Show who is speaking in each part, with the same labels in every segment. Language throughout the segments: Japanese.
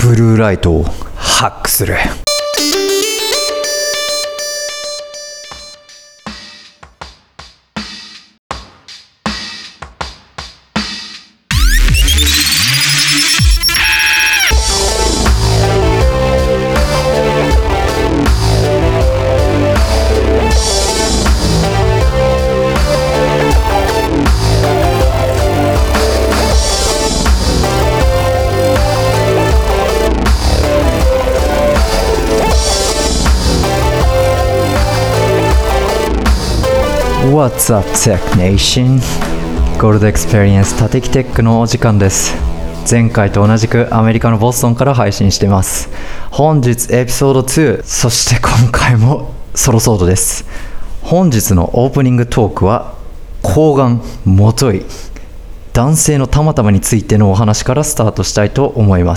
Speaker 1: ブルーライトをハックする。What's up, Tech Nation? ゴールドエクスペリエンス多敵テックのお時間です。前回と同じくアメリカのボストンから配信しています。本日エピソード2、そして今回もソロソードです。本日のオープニングトークは睾丸、もとい、男性のたまたまについてのお話からスタートしたいと思います。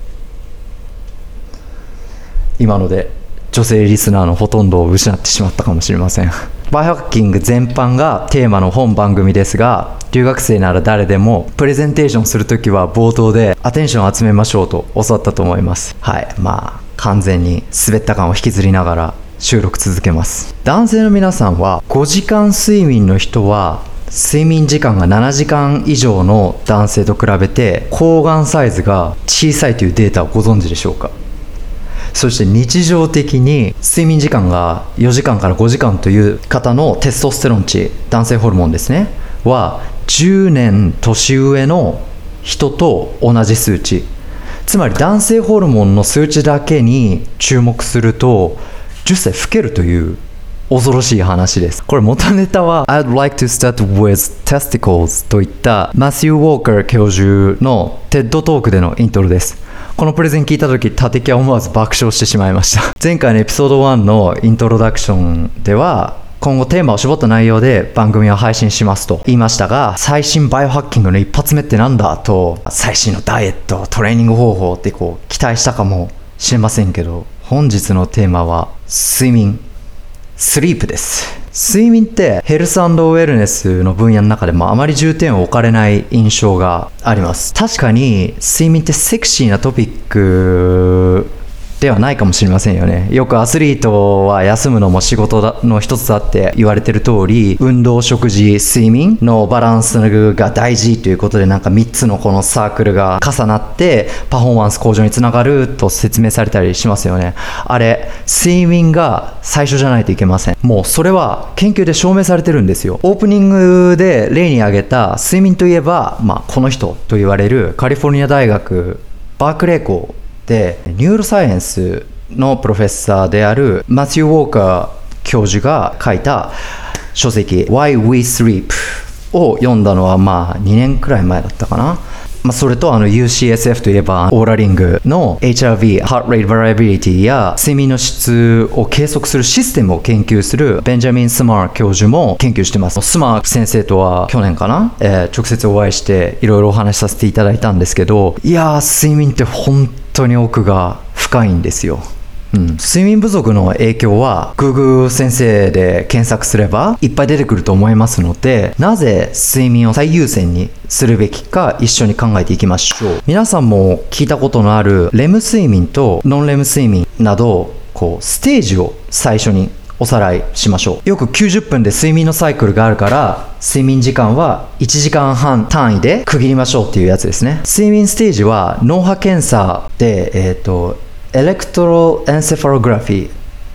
Speaker 1: 今ので女性リスナーのほとんどを失ってしまったかもしれません。バイオハッキング全般がテーマの本番組ですが、留学生なら誰でもプレゼンテーションするときは冒頭でアテンションを集めましょうと教わったと思います。はい、完全に滑った感を引きずりながら収録続けます。男性の皆さんは5時間睡眠の人は睡眠時間が7時間以上の男性と比べて睾丸サイズが小さいというデータをご存知でしょうか。そして日常的に睡眠時間が4時間から5時間という方のテストステロン値、男性ホルモンですね、は10年年上の人と同じ数値。つまり男性ホルモンの数値だけに注目すると10歳老けるという恐ろしい話です。これ元ネタは I'd like to start with testicles といったマシュー・ウォーカー教授の TED トークでのイントロです。このプレゼン聞いた時、タテキは思わず爆笑してしまいました。前回のエピソード1のイントロダクションでは今後テーマを絞った内容で番組を配信しますと言いましたが、最新バイオハッキングの一発目ってなんだと、最新のダイエット、トレーニング方法って期待したかもしれませんけど、本日のテーマは睡眠、スリープです。睡眠ってヘルス&ウェルネスの分野の中でもあまり重点を置かれない印象があります。確かに睡眠ってセクシーなトピックではないかもしれませんよね。よくアスリートは休むのも仕事の一つだって言われてる通り、運動、食事、睡眠のバランスが大事ということで3つのこのサークルが重なってパフォーマンス向上につながると説明されたりしますよね。あれ、睡眠が最初じゃないといけません。もうそれは研究で証明されてるんですよ。オープニングで例に挙げた睡眠といえば、この人と言われるカリフォルニア大学バークレー校でニューロサイエンスのプロフェッサーであるマシュー・ウォーカー教授が書いた書籍 Why We Sleep を読んだのは2年くらい前だったかな。それとUCSF といえばオーラリングの HRV Heart Rate Variability や睡眠の質を計測するシステムを研究するベンジャミン・スマー教授も研究してます。スマー先生とは去年かな、直接お会いしていろいろお話しさせていただいたんですけど、いやー、睡眠って本当に奥が深いんですよ。睡眠不足の影響は Google 先生で検索すればいっぱい出てくると思いますので、なぜ睡眠を最優先にするべきか一緒に考えていきましょう。皆さんも聞いたことのあるレム睡眠とノンレム睡眠などステージを最初におさらいしましょう。よく90分で睡眠のサイクルがあるから睡眠時間は1時間半単位で区切りましょうっていうやつですね。睡眠ステージは脳波検査でエレクトロエンセファログラフィー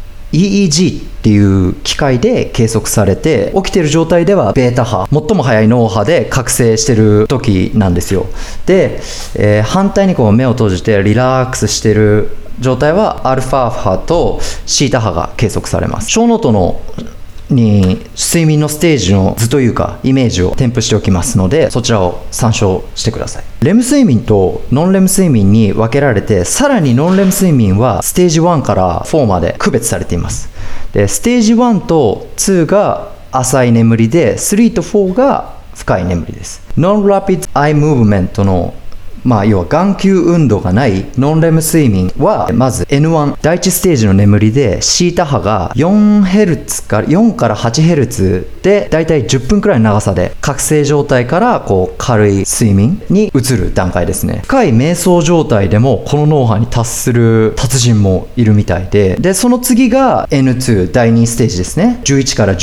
Speaker 1: EEG っていう機械で計測されて、起きている状態ではベータ波、最も速い脳波で覚醒している時なんですよ。で、反対に目を閉じてリラックスしている状態はアルファ波とシータ波が計測されます。小ノートに睡眠のステージの図というかイメージを添付しておきますので、そちらを参照してください。レム睡眠とノンレム睡眠に分けられて、さらにノンレム睡眠はステージ1から4まで区別されています。で、ステージ1と2が浅い眠りで、3と4が深い眠りです。ノンラピッドアイムーブメントの要は眼球運動がないノンレム睡眠は、まず N1 第1ステージの眠りでシータ波が 4Hz から4から 8Hz でだいたい10分くらいの長さで覚醒状態から軽い睡眠に移る段階ですね。深い瞑想状態でもこの脳波に達する達人もいるみたいで、その次が N2 第2ステージですね。11から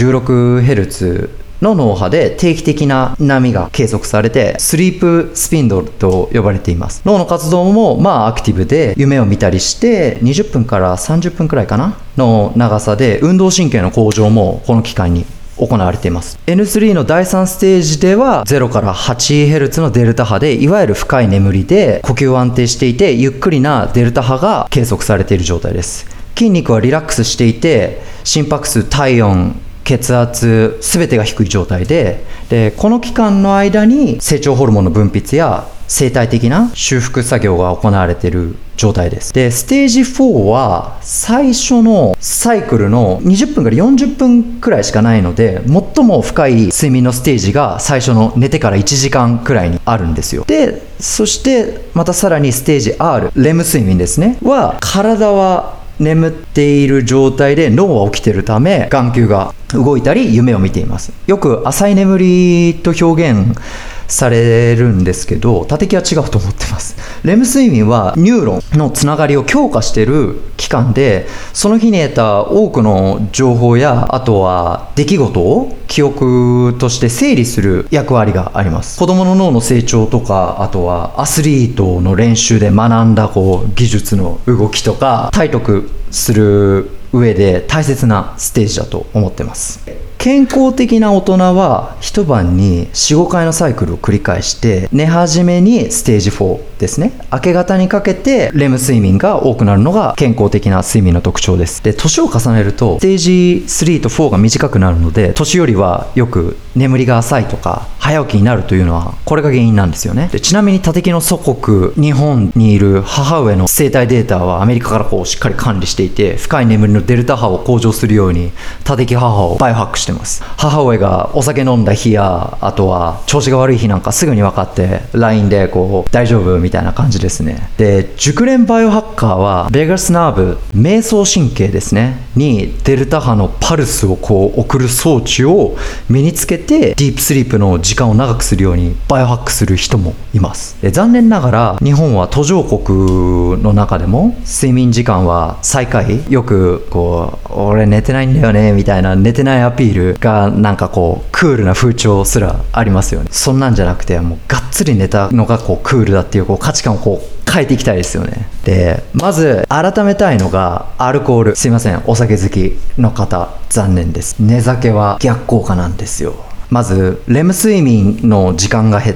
Speaker 1: 16Hzの脳波で定期的な波が計測されて、スリープスピンドルと呼ばれています。脳の活動もアクティブで、夢を見たりして20分から30分くらいかなの長さで、運動神経の向上もこの期間に行われています。 N3 の第3ステージでは0から 8Hz のデルタ波で、いわゆる深い眠りで呼吸は安定していて、ゆっくりなデルタ波が計測されている状態です。筋肉はリラックスしていて、心拍数、体温、血圧全てが低い状態で、この期間の間に成長ホルモンの分泌や生態的な修復作業が行われている状態です。ステージ4は最初のサイクルの20分から40分くらいしかないので、最も深い睡眠のステージが最初の寝てから1時間くらいにあるんですよ。そしてまたさらにステージ R、レム睡眠ですねは、体は眠っている状態で脳は起きているため、眼球が動いたり夢を見ています。よく浅い眠りと表現されるんですけど、立木は違うと思ってます。レム睡眠はニューロンのつながりを強化している期間で、その日に得た多くの情報や、あとは出来事を記憶として整理する役割があります。子供の脳の成長とか、あとはアスリートの練習で学んだ技術の動きとか体得する上で大切なステージだと思ってます。健康的な大人は一晩に 4,5 回のサイクルを繰り返して、寝始めにステージ4ですね、明け方にかけてレム睡眠が多くなるのが健康的な睡眠の特徴です。年を重ねるとステージ3と4が短くなるので、年寄りはよく眠りが浅いとか早起きになるというのはこれが原因なんですよね。ちなみに立木の祖国日本にいる母上の生体データはアメリカからしっかり管理していて、深い眠りのデルタ波を向上するように立木母をバイオハックしてます。母親がお酒飲んだ日や、あとは調子が悪い日なんかすぐに分かって LINE で大丈夫みたいな感じですね。熟練バイオハッカーはベガスナーブ、瞑想神経ですねにデルタ波のパルスを送る装置を身につけて、ディープスリープの時間を長くするようにバイオハックする人もいます。残念ながら日本は途上国の中でも睡眠時間は最下位。よく俺寝てないんだよねみたいな寝てないアピールがなんかクールな風潮すらありますよね。そんなんじゃなくて、もうがっつり寝たのがクールだっていう価値観を変えていきたいですよね。まず改めたいのがアルコール。すいません、お酒好きの方残念です。寝酒は逆効果なんですよ。まずレム睡眠の時間が減って、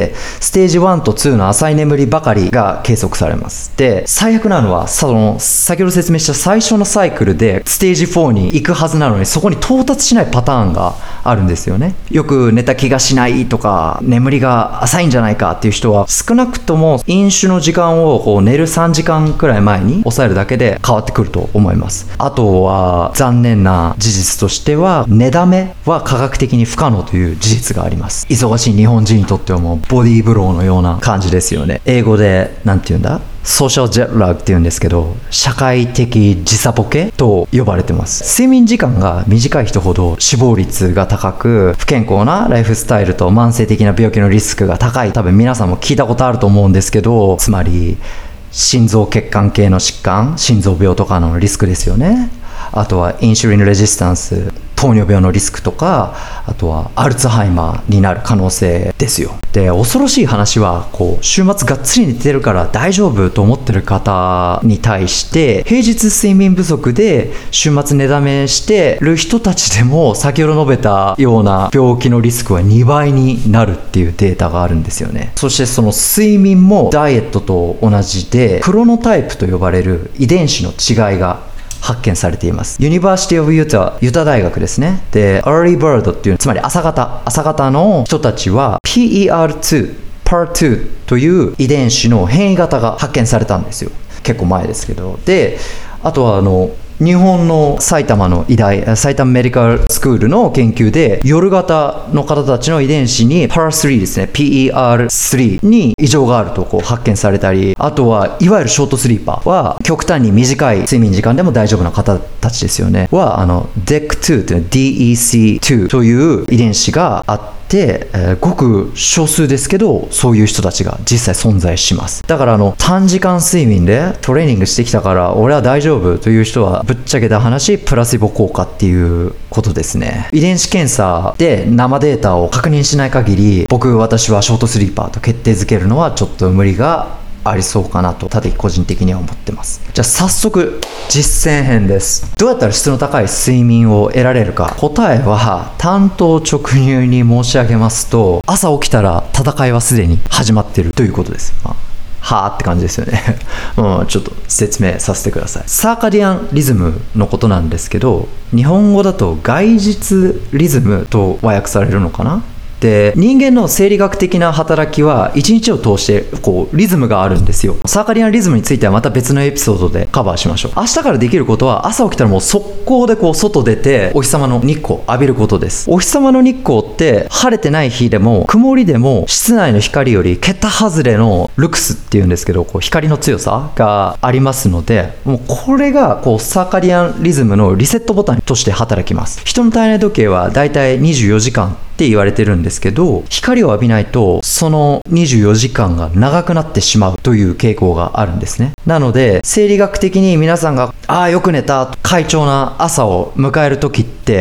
Speaker 1: ステージ1と2の浅い眠りばかりが計測されます。最悪なのは先ほど説明した最初のサイクルでステージ4に行くはずなのに、そこに到達しないパターンがあるんですよね。よく寝た気がしないとか眠りが浅いんじゃないかっていう人は、少なくとも飲酒の時間を寝る3時間くらい前に抑えるだけで変わってくると思います。あとは残念な事実としては、寝だめは科学的に不可能という事実があります。忙しい日本人にとってはもうボディーブローのような感じですよね。英語でなんて言うんだ、ソーシャルジェットラグって言うんですけど、社会的時差ボケと呼ばれてます。睡眠時間が短い人ほど死亡率が高く、不健康なライフスタイルと慢性的な病気のリスクが高い。多分皆さんも聞いたことあると思うんですけど、つまり心臓血管系の疾患、心臓病とかのリスクですよね。あとはインシュリンレジスタンス、糖尿病のリスクとか、あとはアルツハイマーになる可能性ですよ。恐ろしい話は週末がっつり寝てるから大丈夫と思ってる方に対して、平日睡眠不足で週末寝だめしてる人たちでも先ほど述べたような病気のリスクは2倍になるっていうデータがあるんですよね。そしてその睡眠もダイエットと同じで、クロノタイプと呼ばれる遺伝子の違いが発見されています。ユニバーシティオブユタ大学ですね。Early Bird っていう、つまり朝方の人たちは PER2 という遺伝子の変異型が発見されたんですよ。結構前ですけど。あとは日本の埼玉の医大、埼玉メディカルスクールの研究で、夜型の方たちの遺伝子に PER3 ですね、PER3 に異常があるとこう発見されたり、あとはいわゆるショートスリーパーは極端に短い睡眠時間でも大丈夫な方たちですよねはDEC2 というの DEC2 という遺伝子があって、ごく少数ですけどそういう人たちが実際存在します。だから短時間睡眠でトレーニングしてきたから俺は大丈夫という人はぶっちゃけた話プラシボ効果っていうことですね。遺伝子検査で生データを確認しない限り私はショートスリーパーと決定づけるのはちょっと無理がありそうかなと個人的には思ってます。じゃあ早速実践編です。どうやったら質の高い睡眠を得られるか。答えは単刀直入に申し上げますと、朝起きたら戦いはすでに始まっているということです。はーって感じですよねちょっと説明させてください。サーカディアンリズムのことなんですけど、日本語だと外日リズムと和訳されるのかな。で、人間の生理学的な働きは一日を通してリズムがあるんですよ。サーカディアンリズムについてはまた別のエピソードでカバーしましょう。明日からできることは朝起きたらもう速攻で外出てお日様の日光浴びることです。お日様の日光って晴れてない日でも曇りでも室内の光より桁外れのルクスっていうんですけど光の強さがありますので、もうこれがサーカディアンリズムのリセットボタンとして働きます。人の体内時計はだいたい24時間って言われてるんですけど、光を浴びないとその24時間が長くなってしまうという傾向があるんですね。なので生理学的に皆さんがよく寝た快調な朝を迎える時って、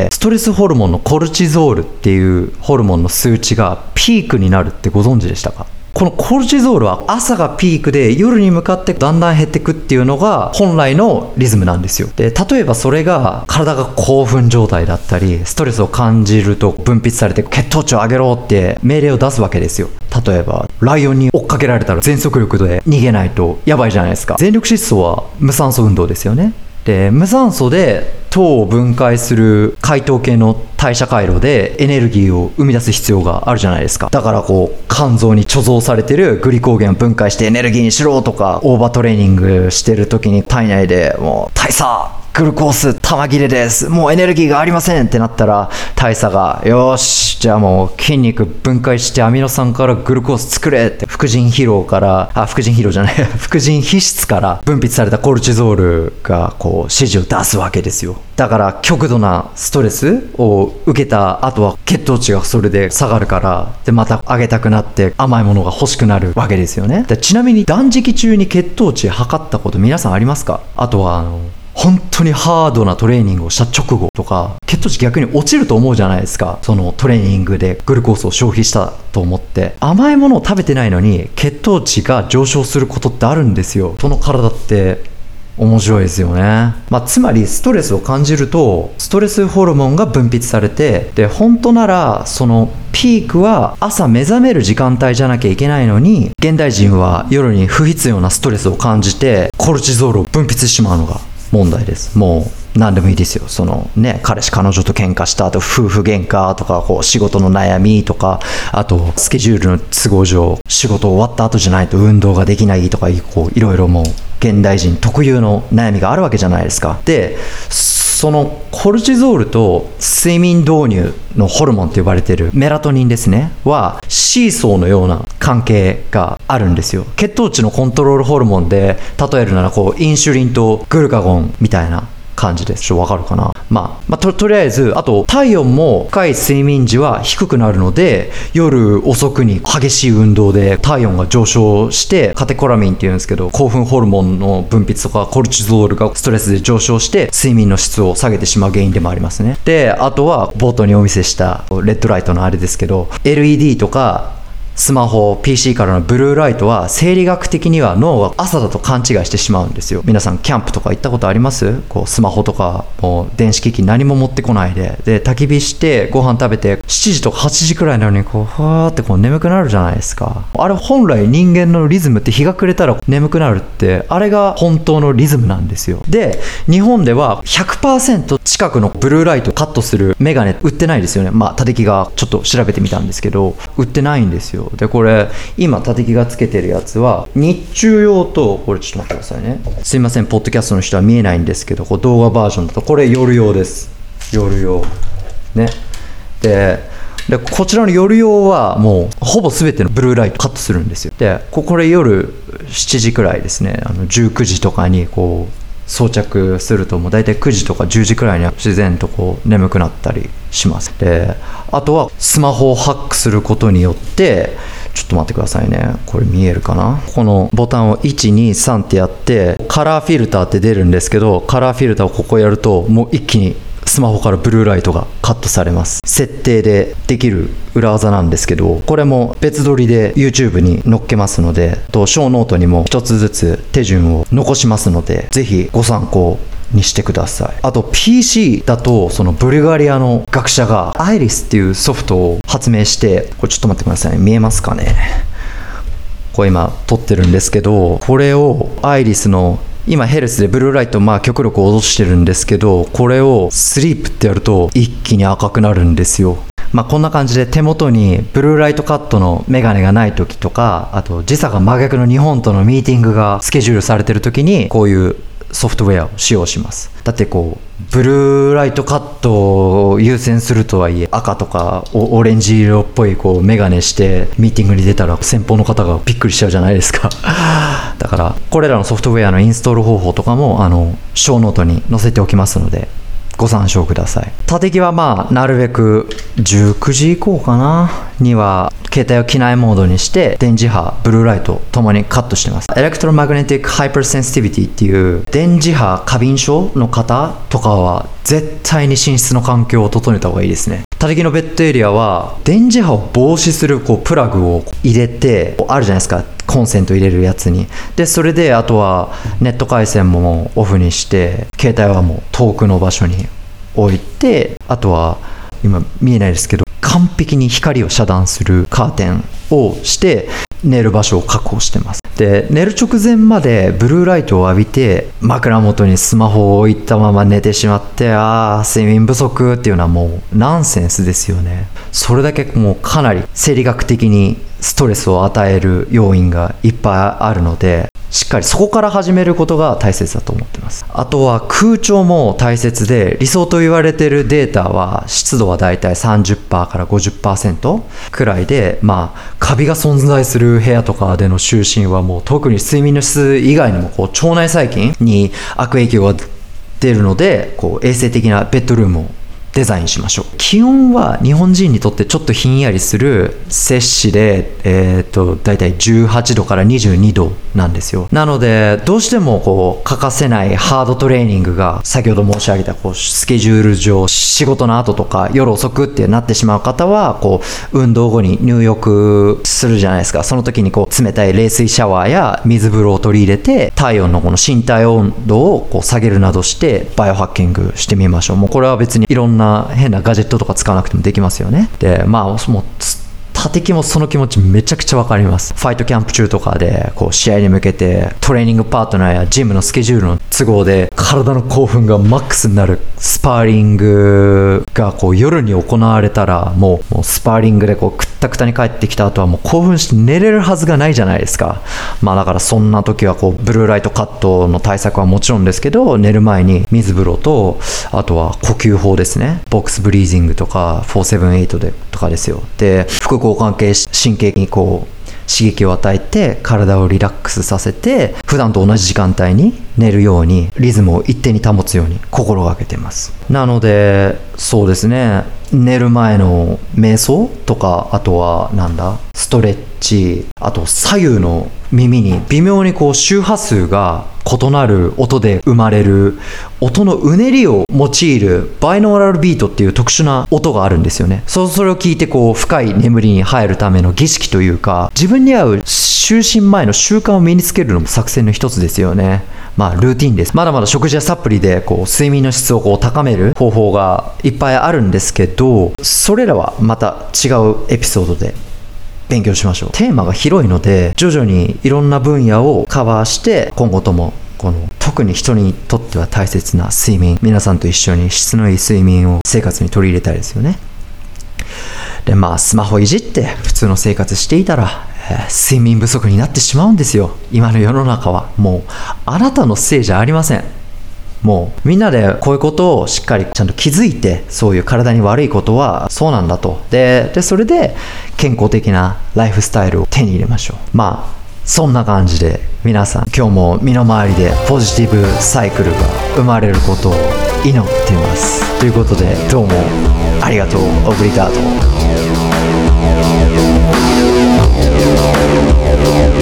Speaker 1: ストレスホルモンのコルチゾールっていうホルモンの数値がピークになるってご存知でしたか？このコルチゾールは朝がピークで夜に向かってだんだん減っていくっていうのが本来のリズムなんですよ。で、例えばそれが体が興奮状態だったりストレスを感じると分泌されて血糖値を上げろって命令を出すわけですよ。例えばライオンに追っかけられたら全速力で逃げないとやばいじゃないですか。全力疾走は無酸素運動ですよね。で、無酸素で糖を分解する解糖系の代謝回路でエネルギーを生み出す必要があるじゃないですか。だから肝臓に貯蔵されてるグリコーゲンを分解してエネルギーにしろとか、オーバートレーニングしてる時に体内でもう大佐グルコース玉切れです、もうエネルギーがありませんってなったら、大佐がよしじゃあもう筋肉分解してアミノ酸からグルコース作れって、副腎疲労から副腎疲労じゃない副腎皮質から分泌されたコルチゾールが指示を出すわけですよ。だから極度なストレスを受けた後は血糖値がそれで下がるから、でまた上げたくなって甘いものが欲しくなるわけですよね。で、ちなみに断食中に血糖値測ったこと皆さんありますか？あとは本当にハードなトレーニングをした直後とか血糖値逆に落ちると思うじゃないですか。そのトレーニングでグルコースを消費したと思って甘いものを食べてないのに血糖値が上昇することってあるんですよ。その体って面白いですよね。つまりストレスを感じるとストレスホルモンが分泌されて、で本当ならそのピークは朝目覚める時間帯じゃなきゃいけないのに、現代人は夜に不必要なストレスを感じてコルチゾールを分泌してしまうのが問題です。もう何でもいいですよ。彼氏彼女と喧嘩した後夫婦喧嘩とか仕事の悩みとか、あとスケジュールの都合上仕事終わった後じゃないと運動ができないとか、いろいろもう現代人特有の悩みがあるわけじゃないですか。でそのコルチゾールと睡眠導入のホルモンと呼ばれているメラトニンですねはシーソーのような関係があるんですよ。血糖値のコントロールホルモンで例えるならインシュリンとグルカゴンみたいな感じです。わかるかな。とりあえず、あと体温も深い睡眠時は低くなるので、夜遅くに激しい運動で体温が上昇してカテコラミンっていうんですけど、興奮ホルモンの分泌とかコルチゾールがストレスで上昇して睡眠の質を下げてしまう原因でもありますね。で、あとは冒頭にお見せしたレッドライトのあれですけど、 LED とかスマホ PC からのブルーライトは生理学的には脳が朝だと勘違いしてしまうんですよ。皆さんキャンプとか行ったことあります？スマホとかもう電子機器何も持ってこないで焚き火してご飯食べて7時とか8時くらいなのにふわーって眠くなるじゃないですか。あれ本来人間のリズムって、日が暮れたら眠くなるって、あれが本当のリズムなんですよ。で日本では 100% 近くのブルーライトをカットするメガネ売ってないですよね。タテキがちょっと調べてみたんですけど売ってないんですよ。 よ。でこれ今立木がつけてるやつは日中用と、これちょっと待ってくださいね、すいませんポッドキャストの人は見えないんですけど、こう動画バージョンだとこれ夜用です。夜用ね。でこちらの夜用はもうほぼ全てのブルーライトカットするんですよ。でこれ夜7時くらいですね、19時とかにこう装着するともう大体9時とか10時くらいには自然とこう眠くなったりします。であとはスマホをハックすることによって、ちょっと待ってくださいね、これ見えるかな、このボタンを123ってやってカラーフィルターって出るんですけど、カラーフィルターをここやるともう一気にスマホからブルーライトがカットされます。設定でできる裏技なんですけど、これも別撮りで YouTube に載っけますので、ショーノートにも一つずつ手順を残しますので、ぜひご参考にしてください。あと PC だとそのブルガリアの学者がアイリスっていうソフトを発明して、これちょっと待ってくださいね、見えますかね、これ今撮ってるんですけど、これをアイリスの今ヘルスでブルーライト極力落としてるんですけど、これをスリープってやると一気に赤くなるんですよ。こんな感じで手元にブルーライトカットのメガネがない時とか、あと時差が真逆の日本とのミーティングがスケジュールされてる時にこういうソフトウェアを使用します。だってこうブルーライトカットを優先するとはいえ、赤とかオレンジ色っぽいこうメガネしてミーティングに出たら先方の方がびっくりしちゃうじゃないですかだからこれらのソフトウェアのインストール方法とかもショーノートに載せておきますのでご参照ください。立木はなるべく19時以降かなには携帯を機内モードにして電磁波、ブルーライトともにカットしてます。エレクトロマグネティックハイパーセンシティビティっていう電磁波過敏症の方とかは絶対に寝室の環境を整えた方がいいですね。立木のベッドエリアは電磁波を防止するこうプラグを入れてあるじゃないですか、コンセント入れるやつに。でそれであとはネット回線もオフにして、携帯はもう遠くの場所に置いて、あとは今見えないですけど完璧に光を遮断するカーテンをして寝る場所を確保してます。で寝る直前までブルーライトを浴びて枕元にスマホを置いたまま寝てしまって、睡眠不足っていうのはもうナンセンスですよね。それだけもうかなり生理学的にストレスを与える要因がいっぱいあるので、しっかりそこから始めることが大切だと思ってます。あとは空調も大切で、理想と言われているデータは湿度はだいたい 30% から 50% くらいで、カビが存在する部屋とかでの就寝はもう特に睡眠の質以外にもこう腸内細菌に悪影響が出るので、こう衛生的なベッドルームをデザインしましょう。気温は日本人にとってちょっとひんやりする摂氏で、だいたい18度から22度なんですよ。なのでどうしてもこう欠かせないハードトレーニングが、先ほど申し上げたこうスケジュール上仕事の後とか夜遅くってなってしまう方は、こう運動後に入浴するじゃないですか。その時にこう冷たい冷水シャワーや水風呂を取り入れて、体温のこの身体温度をこう下げるなどしてバイオハッキングしてみましょう。もうこれは別にいろんな変なガジェットとか使わなくてもできますよね。でもう立木もその気持ちめちゃくちゃわかります。ファイトキャンプ中とかでこう試合に向けてトレーニングパートナーやジムのスケジュールの都合で体の興奮がマックスになるスパーリングがこう夜に行われたら、もうスパーリングでこうくったくたに帰ってきた後はもう興奮して寝れるはずがないじゃないですか。だからそんな時はこうブルーライトカットの対策はもちろんですけど、寝る前に水風呂と、あとは呼吸法ですね、ボックスブリージングとか478でとかですよ。で副交感系神経にこう刺激を与えて体をリラックスさせて、普段と同じ時間帯に寝るようにリズムを一定に保つように心がけてます。なのでそうですね、寝る前の瞑想とか、あとはストレッチ、あと左右の耳に微妙にこう周波数が異なる音で生まれる音のうねりを用いるバイノーラルビートっていう特殊な音があるんですよね。それを聞いてこう深い眠りに入るための儀式というか、自分に合う就寝前の習慣を身につけるのも作戦の一つですよね。ルーティンです。まだまだ食事やサプリでこう睡眠の質をこう高める方法がいっぱいあるんですけど、それらはまた違うエピソードで勉強しましょう。テーマが広いので徐々にいろんな分野をカバーして、今後ともこの特に人にとっては大切な睡眠、皆さんと一緒に質のいい睡眠を生活に取り入れたいですよね。 でスマホいじって普通の生活していたら、睡眠不足になってしまうんですよ。今の世の中はもうあなたのせいじゃありません。もうみんなでこういうことをしっかりちゃんと気づいて、そういう体に悪いことはそうなんだと。でそれで健康的なライフスタイルを手に入れましょう。そんな感じで皆さん今日も身の回りでポジティブサイクルが生まれることを祈っています。ということでどうもありがとう。オブリガード。